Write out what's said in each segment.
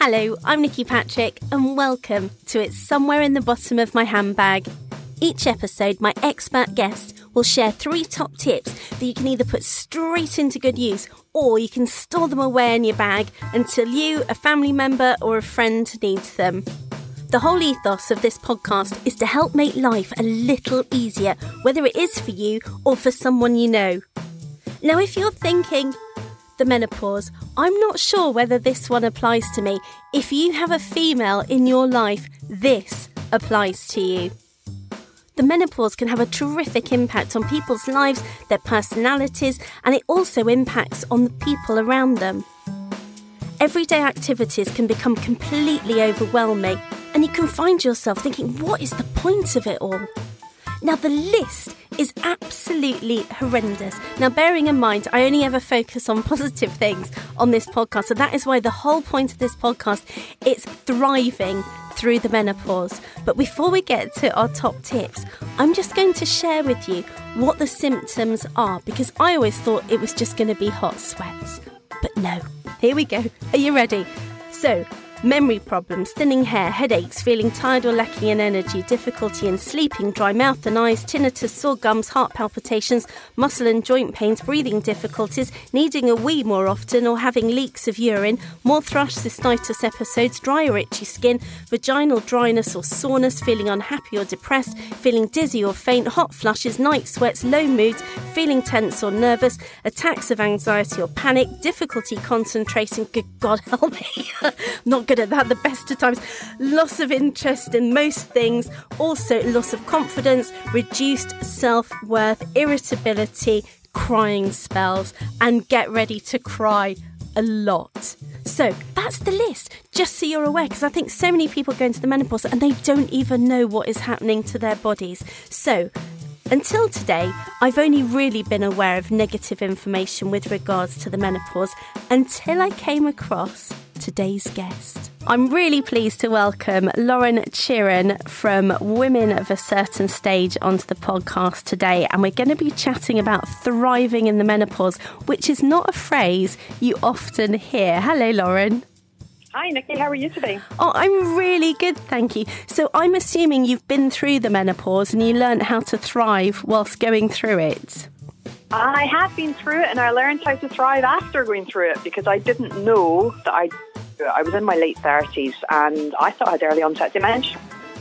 Hello, I'm Nikki Patrick and welcome to It's Somewhere in the Bottom of My Handbag. Each episode, my expert guest will share 3 top tips that you can either put straight into good use or you can store them away in your bag until you, a family member or a friend needs them. The whole ethos of this podcast is to help make life a little easier, whether it is for you or for someone you know. Now, if you're thinking, the menopause, I'm not sure whether this one applies to me. If you have a female in your life, this applies to you. The menopause can have a terrific impact on people's lives, their personalities, and it also impacts on the people around them. Everyday activities can become completely overwhelming, and you can find yourself thinking, what is the point of it all? Now, the list is absolutely horrendous. Now, bearing in mind, I only ever focus on positive things on this podcast. So that is why the whole point of this podcast is thriving through the menopause. But before we get to our top tips, I'm just going to share with you what the symptoms are, because I always thought it was just going to be hot sweats. But no, here we go. Are you ready? So, memory problems, thinning hair, headaches, feeling tired or lacking in energy, difficulty in sleeping, dry mouth and eyes, tinnitus, sore gums, heart palpitations, muscle and joint pains, breathing difficulties, needing a wee more often or having leaks of urine, more thrush, cystitis episodes, dry or itchy skin, vaginal dryness or soreness, feeling unhappy or depressed, feeling dizzy or faint, hot flushes, night sweats, low moods, feeling tense or nervous, attacks of anxiety or panic, difficulty concentrating, good God help me, not good at that the best of times, loss of interest in most things, also loss of confidence, reduced self-worth, irritability, crying spells, and get ready to cry a lot. So that's the list, just so you're aware, because I think so many people go into the menopause and they don't even know what is happening to their bodies. So until today, I've only really been aware of negative information with regards to the menopause until I came across today's guest. I'm really pleased to welcome Lauren Sheeran from Women of a Certain Stage onto the podcast today, and we're going to be chatting about thriving in the menopause, which is not a phrase you often hear. Hello, Lauren. Hi, Nikki. How are you today? Oh, I'm really good, thank you. So I'm assuming you've been through the menopause and you learned how to thrive whilst going through it. I have been through it, and I learned how to thrive after going through it, because I didn't know that I was in my late 30s and I thought I had early onset dementia.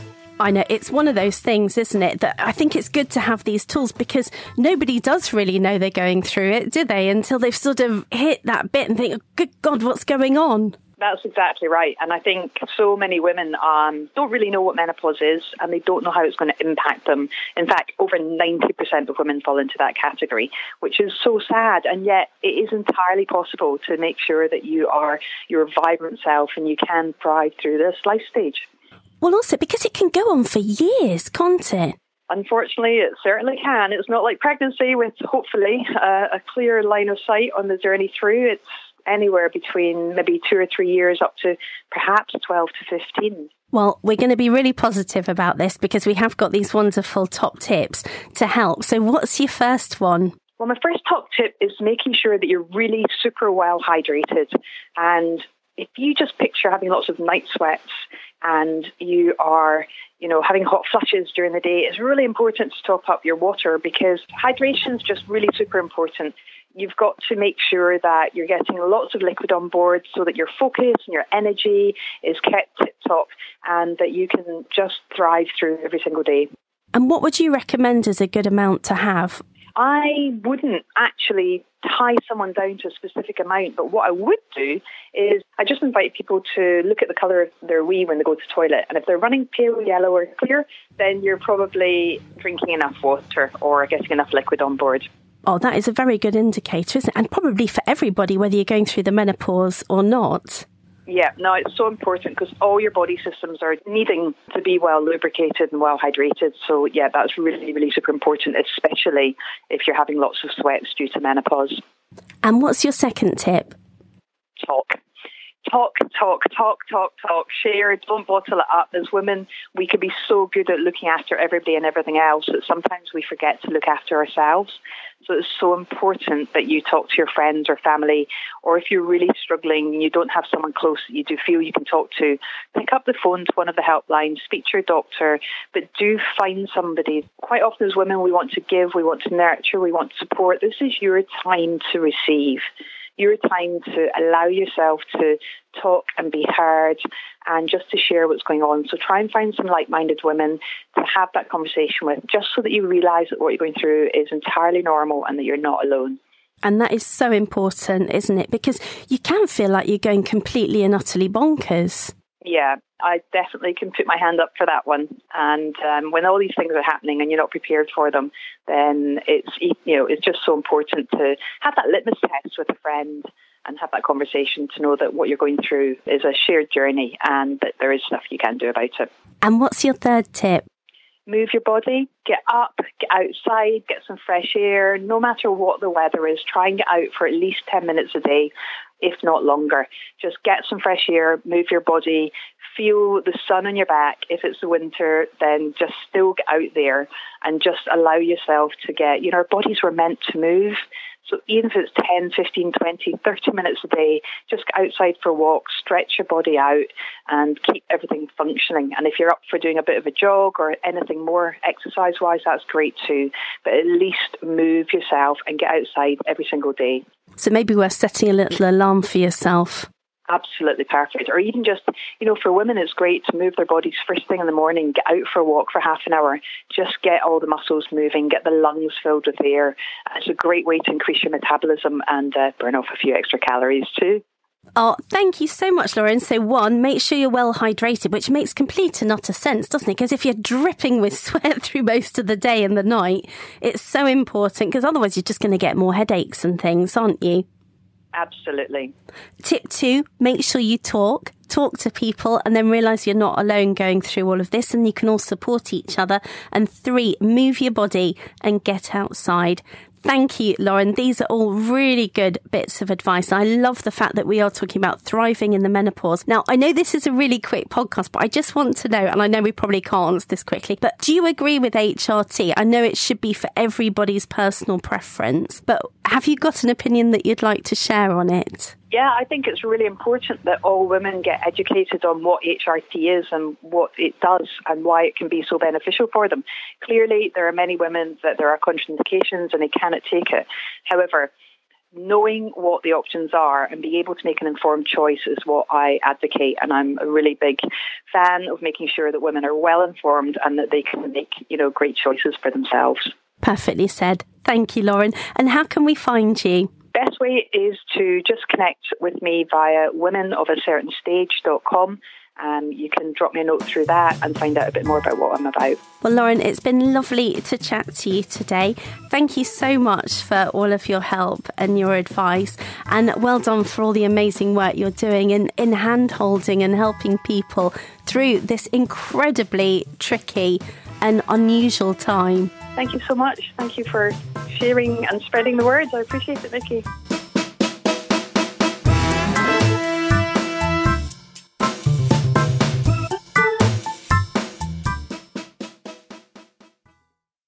I know, it's one of those things, isn't it, that I think it's good to have these tools, because nobody does really know they're going through it, do they, until they've sort of hit that bit and think, oh, good God, what's going on? That's exactly right. And I think so many women don't really know what menopause is, and they don't know how it's going to impact them. In fact, over 90% of women fall into that category, which is so sad. And yet it is entirely possible to make sure that you are your vibrant self and you can thrive through this life stage. Well, also because it can go on for years, can't it? Unfortunately, it certainly can. It's not like pregnancy with hopefully a clear line of sight on the journey through. It's anywhere between maybe 2 or 3 years up to perhaps 12 to 15. Well, we're going to be really positive about this because we have got these wonderful top tips to help. So what's your first one? Well, my first top tip is making sure that you're really super well hydrated. And if you just picture having lots of night sweats and you are, having hot flushes during the day, it's really important to top up your water, because hydration is just really super important. You've got to make sure that you're getting lots of liquid on board so that your focus and your energy is kept tip-top and that you can just thrive through every single day. And what would you recommend as a good amount to have? I wouldn't actually tie someone down to a specific amount, but what I would do is I just invite people to look at the colour of their wee when they go to the toilet. And if they're running pale yellow or clear, then you're probably drinking enough water or getting enough liquid on board. Oh, that is a very good indicator, isn't it? And probably for everybody, whether you're going through the menopause or not. Yeah, no, it's so important because all your body systems are needing to be well lubricated and well hydrated. So, yeah, that's really, really super important, especially if you're having lots of sweats due to menopause. And what's your second tip? Talk. talk. Share, don't bottle it up. As women, we can be so good at looking after everybody and everything else that sometimes we forget to look after ourselves. So it's so important that you talk to your friends or family, or if you're really struggling and you don't have someone close that you do feel you can talk to, pick up the phone to one of the helplines, speak to your doctor, but do find somebody. Quite often as women, we want to give, we want to nurture, we want to support. This is your time to receive. Your time to allow yourself to talk and be heard and just to share what's going on. So try and find some like-minded women to have that conversation with, just so that you realise that what you're going through is entirely normal and that you're not alone. And that is so important, isn't it? Because you can feel like you're going completely and utterly bonkers. Yeah, I definitely can put my hand up for that one. And when all these things are happening and you're not prepared for them, then it's just so important to have that litmus test with a friend and have that conversation to know that what you're going through is a shared journey and that there is stuff you can do about it. And what's your third tip? Move your body, get up, get outside, get some fresh air. No matter what the weather is, try and get out for at least 10 minutes a day, if not longer. Just get some fresh air, move your body, feel the sun on your back. If it's the winter, then just still get out there and just allow yourself to get, our bodies were meant to move. So even if it's 10, 15, 20, 30 minutes a day, just get outside for a walk, stretch your body out and keep everything functioning. And if you're up for doing a bit of a jog or anything more exercise-wise, that's great too. But at least move yourself and get outside every single day. So maybe we're setting a little alarm for yourself. Absolutely perfect. Or even just, for women, it's great to move their bodies first thing in the morning, get out for a walk for half an hour, just get all the muscles moving, get the lungs filled with air. It's a great way to increase your metabolism and burn off a few extra calories too. Oh, thank you so much, Lauren. So one, make sure you're well hydrated, which makes complete and utter sense, doesn't it? Because if you're dripping with sweat through most of the day and the night, it's so important because otherwise you're just going to get more headaches and things, aren't you? Absolutely. Tip 2, make sure you talk to people and then realise you're not alone going through all of this and you can all support each other. And 3, move your body and get outside. Thank you, Lauren. These are all really good bits of advice. I love the fact that we are talking about thriving in the menopause. Now, I know this is a really quick podcast, but I just want to know, and I know we probably can't answer this quickly, but do you agree with HRT? I know it should be for everybody's personal preference, but have you got an opinion that you'd like to share on it? Yeah, I think it's really important that all women get educated on what HRT is and what it does and why it can be so beneficial for them. Clearly, there are many women that there are contraindications and they cannot take it. However, knowing what the options are and being able to make an informed choice is what I advocate. And I'm a really big fan of making sure that women are well informed and that they can make, great choices for themselves. Perfectly said. Thank you, Lauren. And how can we find you? Best way is to just connect with me via womenofacertainstage.com. You can drop me a note through that and find out a bit more about what I'm about. Well, Lauren, it's been lovely to chat to you today. Thank you so much for all of your help and your advice. And well done for all the amazing work you're doing in hand-holding and helping people through this incredibly tricky and unusual time. Thank you so much. Thank you for sharing and spreading the words. I appreciate it, Vicky.